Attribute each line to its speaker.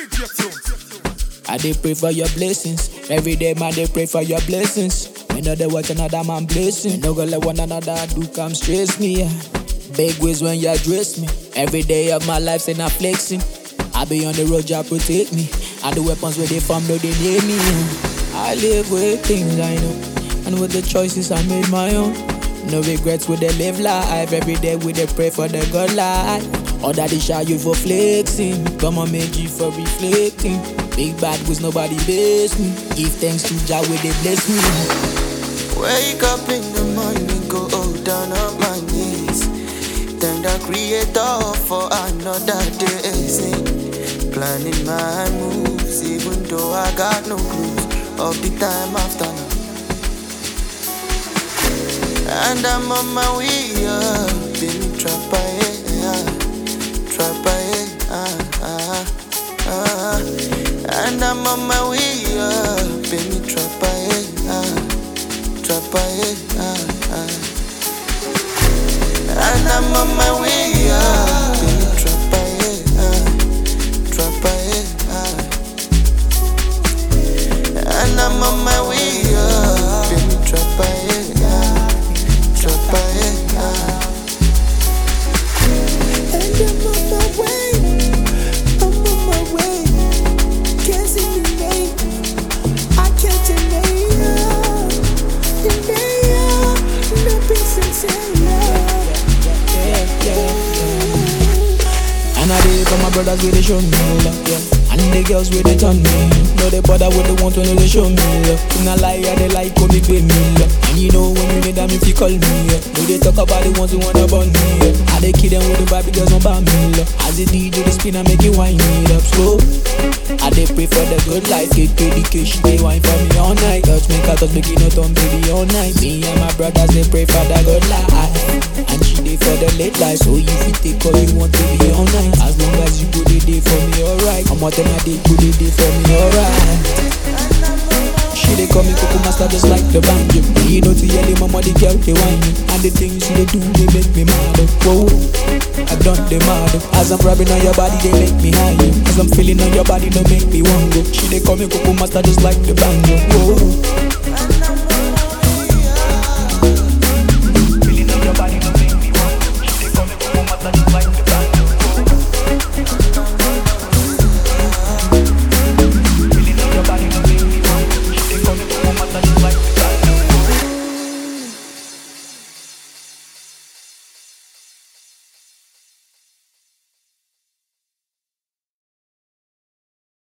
Speaker 1: I dey pray for your blessings. Every day, man, they pray for your blessings. Me know they watch another man blessing. No go let one another do come stress me. Yeah. Big ways when you address me. Every day of my life, say not flexing. I be on the road, you protect me. And the weapons where they from, no, they near me. I live with things I know. And with the choices I made my own. No regrets with the live life. Every day we dey pray for the good life. All that they shout you for flexing. Come on, make you for reflecting. Big bad was nobody base me. Give thanks to Jah where they bless me.
Speaker 2: Wake up in the morning, go down on my knees. Thank the Creator for another day. Planning my moves, even though I got no clues of the time after now. And I'm on my way up, been And I'm on my way up, been And I'm on my way up, And I'm on my way up,
Speaker 1: And I did for my brothers where they show me love, yeah. And the girls where they turn me. No, they bother with the want when they show me love. In a lie, they like when they pay me love. And you know when you need them if you call me, yeah. No, they talk about the ones who wanna burn me, yeah. And they kill them with the vibe girls on by me love. As the DJ they spin and make it wind me up slow. I they pray for the good life, get dedication, they wine for me all night. Touch me, cause make it not on baby all night. Me and my brothers they pray for the good life. And she dey for the late life, so you fit take all you want to be all night. As long as you go the day for me, alright. I'm what them I did go the day for me, alright. She dey call me Coco Master just like the banjo. You know to yell mama the girl they whine me. And the things she dey do they make me mad. Whoa, I done them mad. As I'm rubbing on your body they make me high. As I'm feeling on your body they make me want go. She dey call me Coco Master just like the banjo. Whoa.